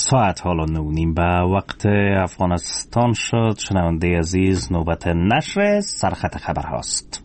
ساعت حالا 9:30 به وقت افغانستان شد. شنونده عزیز، نوبت نشر سرخط خبر هاست.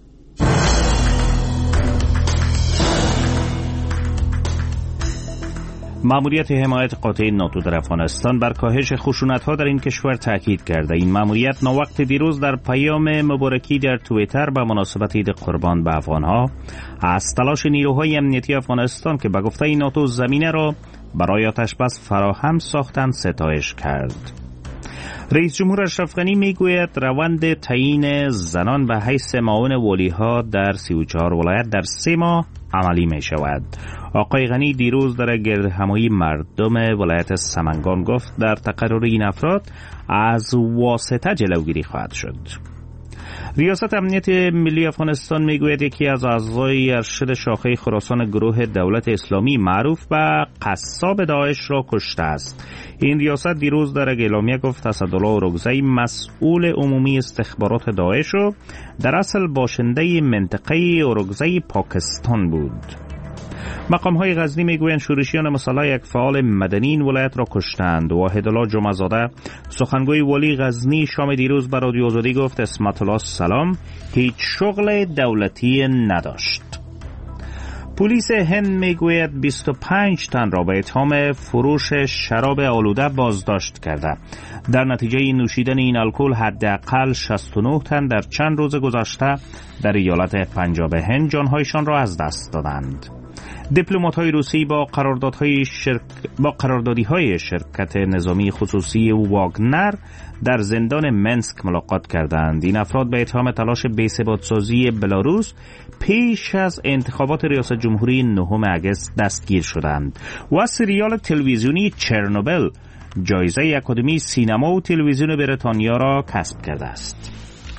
ماموریت حمایت قاطع ناتو در افغانستان بر کاهش خشونت‌ها در این کشور تاکید کرده. این ماموریت ناوقت دیروز در پیام مبارکی در توییتر به مناسبت عید قربان به افغان‌ها از تلاش نیروهای امنیتی افغانستان که به گفته ناتو زمینه را برای آتش‌بس فراهم ساختند ستایش کرد. رئیس جمهور اشرف غنی میگوید روند تعیین زنان به حیث معاون ولی‌ها در 34 ولایت در 3 ماه عملی می شود. آقای غنی دیروز در گردهمایی مردم ولایت سمنگان گفت در تقرر این افراد از واسطه جلوگیری خواهد شد. ریاست امنیت ملی افغانستان میگوید یکی از اعضای ارشد شاخه خراسان گروه دولت اسلامی معروف به قصاب داعش را کشته است. این ریاست دیروز در اعلامیه گفت اسدالله اورکزی مسئول عمومی استخبارات داعش و در اصل باشنده منطقه اورکزی پاکستان بود. مقام‌های غزنی میگویند شورشیان مسلح یک فعال مدنی این ولایت را کشتند. واحدالله جمعه‌زاده سخنگوی ولی غزنی شام دیروز به رادیو آزادی گفت اسمت الله سلام هیچ شغل دولتی نداشت. پلیس هند میگوید 25 تن را به اتهام فروش شراب آلوده بازداشت کرده. در نتیجه نوشیدن این الکل حداقل 69 تن در چند روز گذشته در ایالت پنجاب هند جانهایشان را از دست دادند. دیپلمات‌های روسی با قراردادی‌های شرکت نظامی خصوصی واگنر در زندان منسک ملاقات کردند. این افراد به اتهام تلاش بی‌ثبات‌سازی بلاروس پیش از انتخابات ریاست جمهوری 9 اگست دستگیر شدند. و سریال تلویزیونی چرنوبل جایزه اکادمی سینما و تلویزیون بریتانیا را کسب کرده است.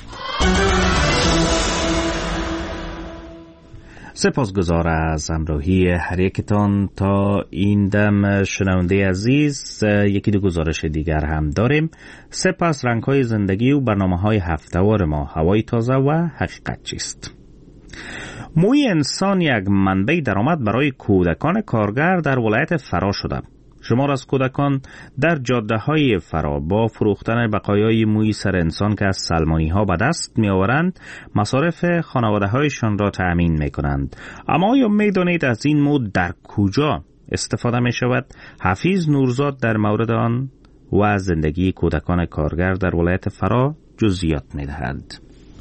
سپاسگزار از همراهی هر یکتان تا این دم. شنونده عزیز، یکی دو گزارش دیگر هم داریم. سپس رنگ‌های زندگی و برنامه‌های هفته‌وار ما، هوای تازه و حقیقت چیست. موی انسان یک منبع درآمد برای کودکان کارگر در ولایت فرا شده. شمار از کودکان در جاده‌های فرا با فروختن بقایای موی سر انسان که از سلمانی‌ها به دست می‌آورند مصارف خانواده‌هایشان را تأمین می‌کنند. اما آیا می‌دانید از این مو در کجا استفاده می‌شود؟ حفیظ نورزاد در مورد آن و زندگی کودکان کارگر در ولایت فرا جزئیات می‌دهد.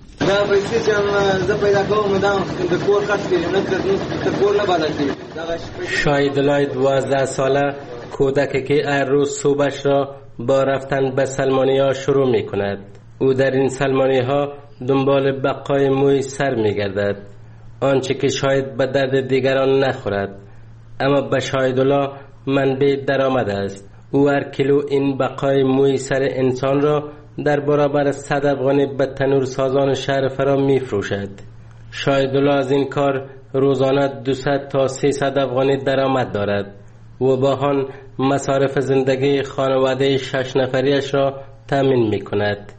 شایدلای 12 ساله کودکی که هر روز صبحش را با رفتن به سلمانی ها شروع می کند. او در این سلمانی ها دنبال بقای موی سر می گردد، آنچه که شاید به درد دیگران نخورد اما به شایدالله منبع درآمد است. او هر کیلو این بقای موی سر انسان را در برابر 100 افغانی به تنور سازان شهر فرا می فروشد. شایدالله از این کار روزانه 200 تا 300 افغانی درآمد دارد و با آن مصارف زندگی خانواده 6 نفریش را تامین می کند.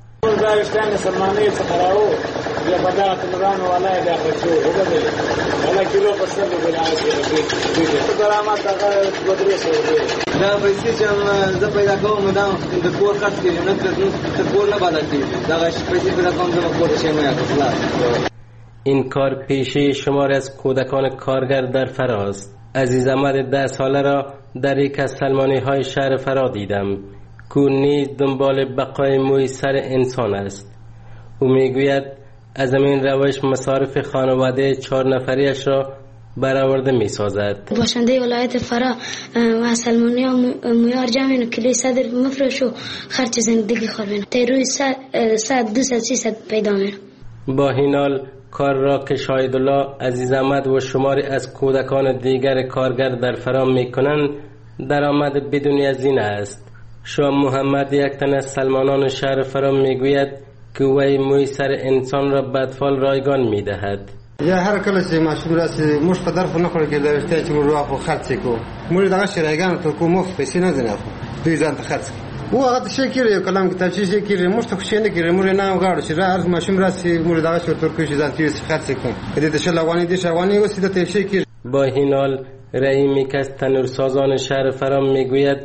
این کار پیشه شمار از کودکان کارگر در فرا است. عزیز احمد 10 ساله را در یک از سلمانی های شهر فرا دیدم که نیز دنبال بقای موی سر انسان است. او میگوید از این روش مصارف خانواده 4 نفریش را برآورده می سازد. باشنده ولایت فرا و سلمانی ها مویار جمعین و کلی صدر مفرش و خرچ زندگی خوردن تا روی 100 200 300 پیدا می. با این حال کار را که شایدالله عزیز احمد و شماری از کودکان دیگر کارگر در فرا می کنند درآمد بدون هزینه است. شاه محمد یک تن از سلمانان شهر فرا می گوید که وی موی سر انسان را به اطفال رایگان می دهد. یا هر کله چې ماشوم راسي موږ په درف نه کړو کې دا ورته چې موږ واخو خرڅ کو موږ دا شرایګان ته کوم مخ پیسې نه دنه خو دوی ځان ته خرڅ وو هغه څه کېږي یو کلام کتاب چې کېږي موږ ته خوشې نه کېږي موږ نه غواړو چې راز ماشوم راسي موږ دا څه تر کې ځان ته خرڅ کو دې ته شلوانی دي شوانی وسیده ته شي کېږي. با این حال رئیمی که از تنورسازان شهر فرام میگوید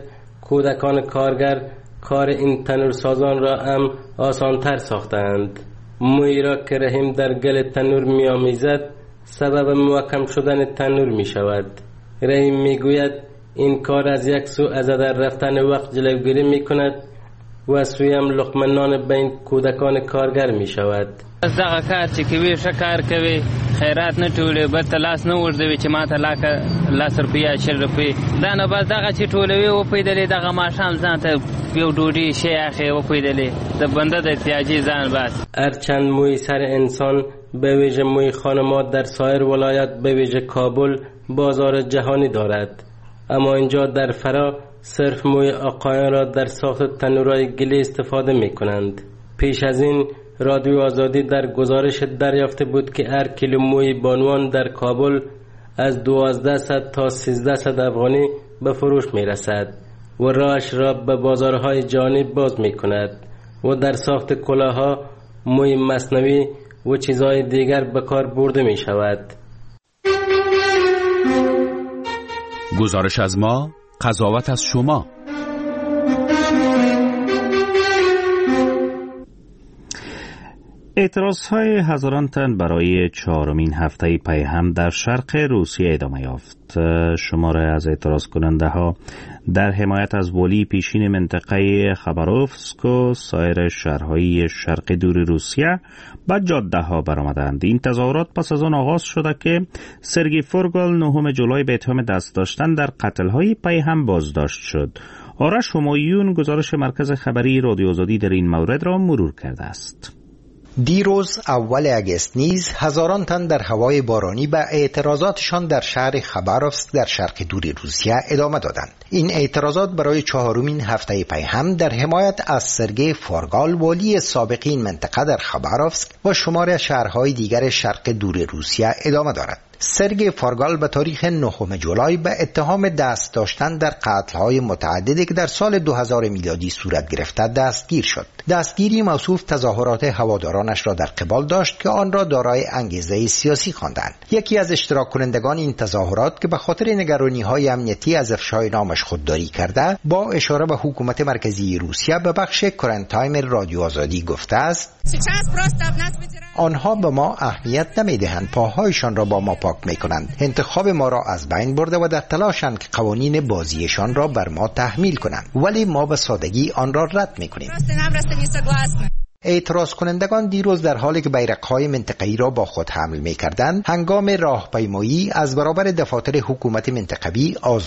کودکان کارگر کار این تنورسازان را هم آسانتر ساختند. مویی را که رحیم در گل تنور می آمیزد سبب محکم شدن تنور می شود. رحیم می گوید این کار از یک سو از در رفتن وقت جلوگیری می کند و از سوی هم لقمه نان به این کودکان کارگر می شود. از دغه کار چې کوي ښه کار کوي، خیرات نه ټولوي، بل ته لاس نه ورځوي چې ما ته لاس روپۍ 80 روپۍ دا نه بس دغه چې ټولوي وپیدلې دغه ماښام ځان ته یو ډوډۍ شی اخی وپیدلې د بنده د احتیاجي ځان بس. هرچند موی سر انسان به ویژه موی خانمات در سایر ولایت به ویژه کابل بازار جهانی دارد، اما اینجا در فرا صرف موی آقایان را در ساخت تنورهای گلی استفاده می کنند. پیش از این رادیو آزادی در گزارش دریافته بود که هر کیلو موی بانوان در کابل از 1200 تا 1300 افغانی به فروش می رسد و راهش را به بازارهای جهانی باز می کند و در ساخت کلاه‌ها، موی مصنوعی و چیزهای دیگر به کار برده می شود. گزارش از ما، قضاوت از شما. اعتراضهای هزاران تن برای 4مین هفته پیهم در شرق روسیه ادامه یافت. شماره از اعتراض کننده ها در حمایت از ولی پیشین منطقه خباروفسک و سایر شهرهای شرق دور روسیه به جاده ها برآمدند. این تظاهرات پس از آن آغاز شده که سرگی فورگال 9 جولای به اتهام دست داشتن در قتل‌های پیهم بازداشت شد. آرش همایون گزارش مرکز خبری رادیو آزادی در این مورد را مرور کرده است. دیروز اول اگست نیز هزاران تن در هوای بارانی به اعتراضاتشان در شهر خباروفسک در شرق دور روسیه ادامه دادند. این اعتراضات برای 4مین هفته پیهم در حمایت از سرگی فورگال والی سابق این منطقه در خباروفسک و شمار شهرهای دیگر شرق دور روسیه ادامه دارد. سرگی فورگال به تاریخ 9 جولای به اتهام دست داشتن در قتل‌های متعددی که در سال 2000 میلادی صورت گرفته دستگیر شد. دستگیری موصوف تظاهرات هوادارانش را در قبال داشت که آن را دارای انگیزه سیاسی خواندند. یکی از اشتراک کنندگان این تظاهرات که به خاطر نگرانی‌های امنیتی از افشای نامش خودداری کرده، با اشاره به حکومت مرکزی روسیه به بخش کرنت تایم رادیو آزادی گفته است: آنها به ما اهمیت نمیدهند، پاهایشان را با ما پاک میکنند، انتخاب ما را از بین برده و در تلاشند که قوانین بازیشان را بر ما تحمیل کنند، ولی ما به سادگی آن را رد میکنیم. اعتراض کنندگان دیروز در حالی که بیرق‌های منطقه‌ای را با خود حمل می‌کردند، هنگام راهپیمایی از برابر دفاتر حکومت منطقوی